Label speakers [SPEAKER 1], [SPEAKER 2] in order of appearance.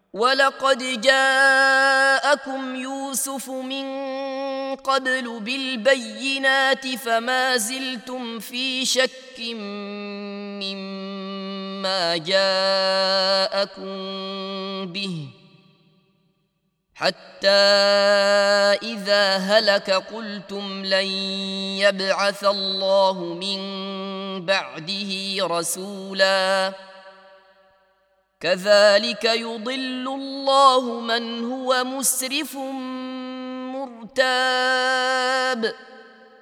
[SPEAKER 1] ولقد جاءكم يوسف من قبل بالبينات فما زلتم في شك مما جاءكم به حتى إذا هلك قلتم لن يبعث الله من بعده رسولا كذلك يضل الله من هو مسرف مرتاب